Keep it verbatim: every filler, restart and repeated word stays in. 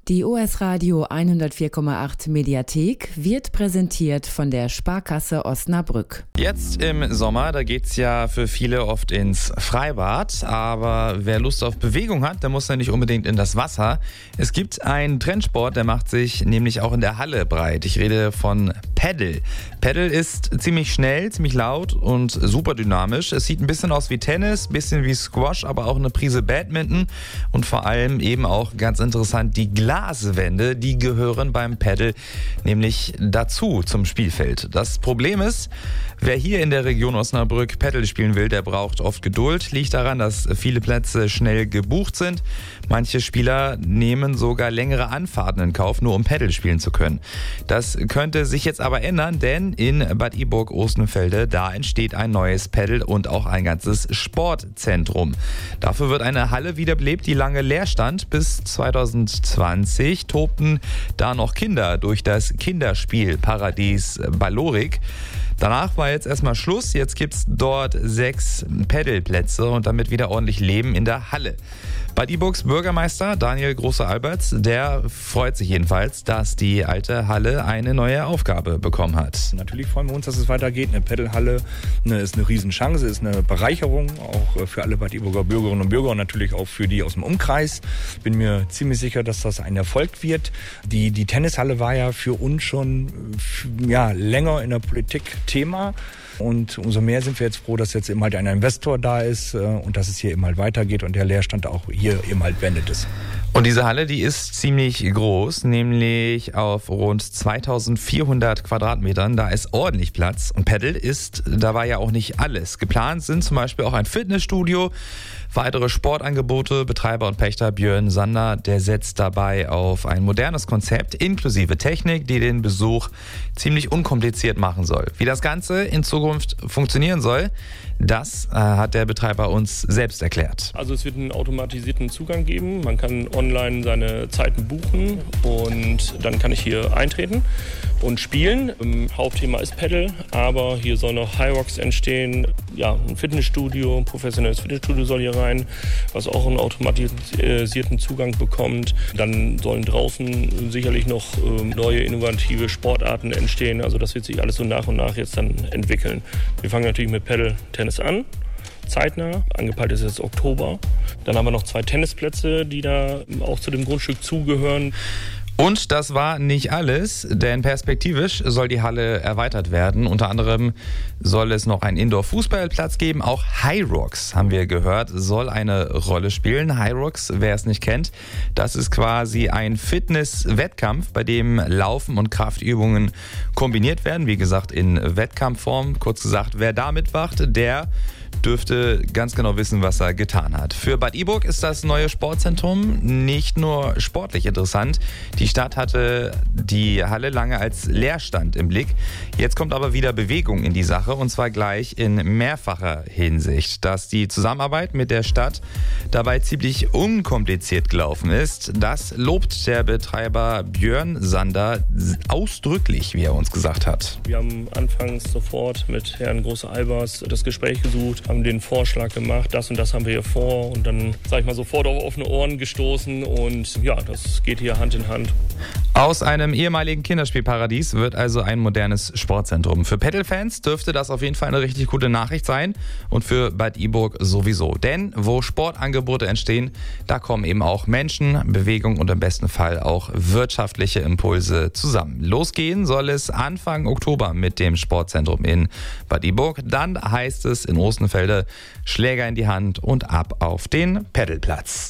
Die O S Radio hundertvier Komma acht Mediathek wird präsentiert von der Sparkasse Osnabrück. Jetzt im Sommer, da geht's ja für viele oft ins Freibad, aber wer Lust auf Bewegung hat, der muss ja nicht unbedingt in das Wasser. Es gibt einen Trendsport, der macht sich nämlich auch in der Halle breit. Ich rede von Paddle. Paddle ist ziemlich schnell, ziemlich laut und super dynamisch. Es sieht ein bisschen aus wie Tennis, ein bisschen wie Squash, aber auch eine Prise Badminton und vor allem eben auch ganz interessant die Glaswände, die gehören beim Paddle nämlich dazu zum Spielfeld. Das Problem ist, wer hier in der Region Osnabrück Paddle spielen will, der braucht oft Geduld. Liegt daran, dass viele Plätze schnell gebucht sind. Manche Spieler nehmen sogar längere Anfahrten in Kauf, nur um Paddle spielen zu können. Das könnte sich jetzt aber ändern, denn in Bad Iburg-Ostenfelde, da entsteht ein neues Paddle und auch ein ganzes Sportzentrum. Dafür wird eine Halle wiederbelebt, die lange leer stand. Bis zwanzig zwanzig tobten da noch Kinder durch das Kinderspielparadies Ballorik. Danach war jetzt erstmal Schluss. Jetzt gibt es dort sechs Paddelplätze und damit wieder ordentlich Leben in der Halle. Bad Iburgs Bürgermeister Daniel Große-Alberts, der freut sich jedenfalls, dass die alte Halle eine neue Aufgabe bekommen hat. Natürlich freuen wir uns, dass es weitergeht. Eine Paddelhalle eine, ist eine Riesenchance, ist eine Bereicherung, auch für alle Bad Iburger Bürgerinnen und Bürger und natürlich auch für die aus dem Umkreis. Ich bin mir ziemlich sicher, dass das ein Erfolg wird. Die, die Tennishalle war ja für uns schon ja, länger in der Politik Thema. Und umso mehr sind wir jetzt froh, dass jetzt eben halt ein Investor da ist und dass es hier eben halt weitergeht und der Leerstand auch hier eben halt beendet ist. Und diese Halle, die ist ziemlich groß, nämlich auf rund zweitausendvierhundert Quadratmetern. Da ist ordentlich Platz. Und Paddle ist dabei ja auch nicht alles. Geplant sind zum Beispiel auch ein Fitnessstudio, weitere Sportangebote. Betreiber und Pächter Björn Sander, der setzt dabei auf ein modernes Konzept inklusive Technik, die den Besuch ziemlich unkompliziert machen soll. Wie das Ganze in Zukunft funktionieren soll, das äh, hat der Betreiber uns selbst erklärt. Also es wird einen automatisierten Zugang geben. Man kann online seine Zeiten buchen und dann kann ich hier eintreten und spielen. Ähm, Hauptthema ist Paddle, aber hier soll noch Hyrox entstehen. Ja, ein Fitnessstudio, ein professionelles Fitnessstudio soll hier rein, was auch einen automatisierten Zugang bekommt. Dann sollen draußen sicherlich noch ähm, neue innovative Sportarten entstehen. Also das wird sich alles so nach und nach jetzt dann entwickeln. Wir fangen natürlich mit Paddle Tennis an, zeitnah, angepeilt ist jetzt Oktober. Dann haben wir noch zwei Tennisplätze, die da auch zu dem Grundstück zugehören. Und das war nicht alles, denn perspektivisch soll die Halle erweitert werden. Unter anderem soll es noch einen Indoor-Fußballplatz geben. Auch Hyrox, haben wir gehört, soll eine Rolle spielen. Hyrox, wer es nicht kennt, das ist quasi ein Fitness-Wettkampf, bei dem Laufen und Kraftübungen kombiniert werden. Wie gesagt, in Wettkampfform. Kurz gesagt, wer da mitmacht, der dürfte ganz genau wissen, was er getan hat. Für Bad Iburg ist das neue Sportzentrum nicht nur sportlich interessant. Die Stadt hatte die Halle lange als Leerstand im Blick. Jetzt kommt aber wieder Bewegung in die Sache und zwar gleich in mehrfacher Hinsicht. Dass die Zusammenarbeit mit der Stadt dabei ziemlich unkompliziert gelaufen ist, das lobt der Betreiber Björn Sander ausdrücklich, wie er uns gesagt hat. Wir haben anfangs sofort mit Herrn Große-Albers das Gespräch gesucht, haben den Vorschlag gemacht, das und das haben wir hier vor und dann, sag ich mal, sofort auf offene Ohren gestoßen und ja, das geht hier Hand in Hand. Aus einem ehemaligen Kinderspielparadies wird also ein modernes Sportzentrum. Für Paddle-Fans dürfte das auf jeden Fall eine richtig gute Nachricht sein und für Bad Iburg sowieso. Denn wo Sportangebote entstehen, da kommen eben auch Menschen, Bewegung und im besten Fall auch wirtschaftliche Impulse zusammen. Losgehen soll es Anfang Oktober mit dem Sportzentrum in Bad Iburg. Dann heißt es in Ostenfelde Schläger in die Hand und ab auf den Paddleplatz.